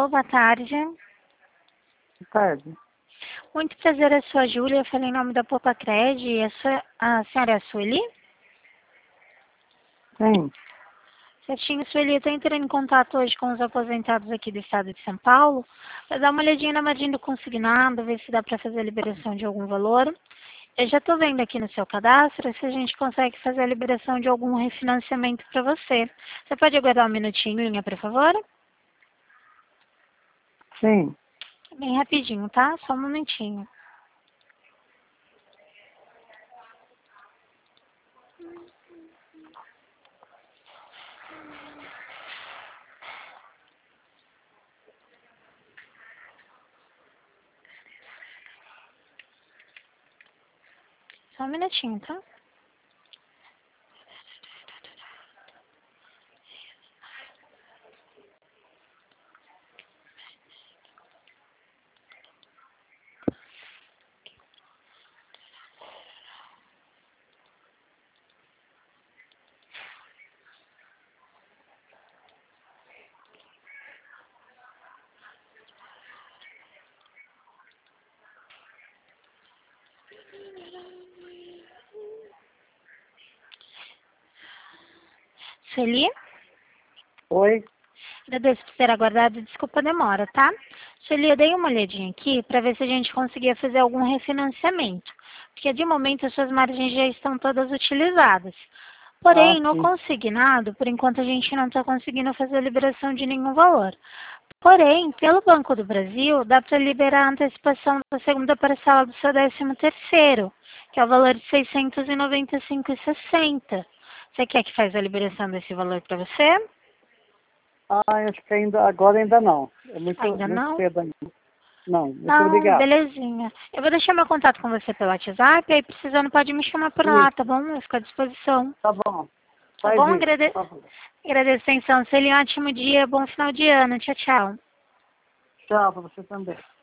Alô, boa tarde. Boa tarde. Muito prazer, eu sou a Júlia, eu falei em nome da Popacred. A senhora é a Sueli? Sim. Certinho, Sueli, eu estou entrando em contato hoje com os aposentados aqui do estado de São Paulo para dar uma olhadinha na margem do consignado, ver se dá para fazer a liberação de algum valor. Eu já estou vendo aqui no seu cadastro se a gente consegue fazer a liberação de algum refinanciamento para você. Você pode aguardar um minutinho, linha, por favor? Sim. Bem rapidinho, tá? Só um momentinho. Só um minutinho, tá? Sueli? Oi? Agradeço por ter aguardado, desculpa a demora, tá? Sueli, eu dei uma olhadinha aqui para ver se a gente conseguia fazer algum refinanciamento, porque de momento as suas margens já estão todas utilizadas. Ah, Porém, no sim. consignado, por enquanto a gente não está conseguindo fazer a liberação de nenhum valor. Porém, pelo Banco do Brasil, dá para liberar a antecipação da segunda parcela do seu 13º, que é o valor de R$ 695,60. Você quer que faça a liberação desse valor para você? Ah, acho que agora ainda não. É Ainda muito não? cedo ainda. Não, muito Não, obrigado. belezinha. Eu vou deixar meu contato com você pelo WhatsApp, aí precisando pode me chamar por lá, tá Isso. bom? Eu fico à disposição. Tá bom. Tá Faz bom? isso, por favor. Agradeço a atenção. Seja um ótimo dia, bom final de ano. Tchau, tchau. Tchau para você também.